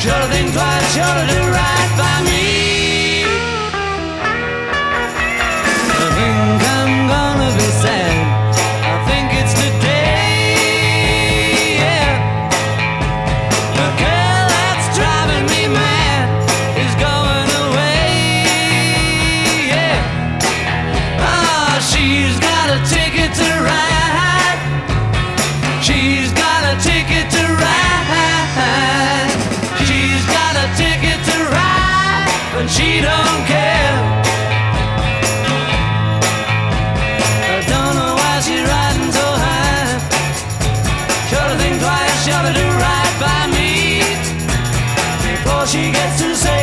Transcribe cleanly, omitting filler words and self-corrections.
Sure to think twice, sure to do right by me. I think I'm gonna be sad. I think it's today, yeah. The girl that's driving me mad is going away, yeah. Oh, she's got a ticket to ride. She's got a ticket to ride. She's got a ticket to ride, but she don't care. I don't know why she's riding so high. Sure to think twice, sure to do right by me before she gets to say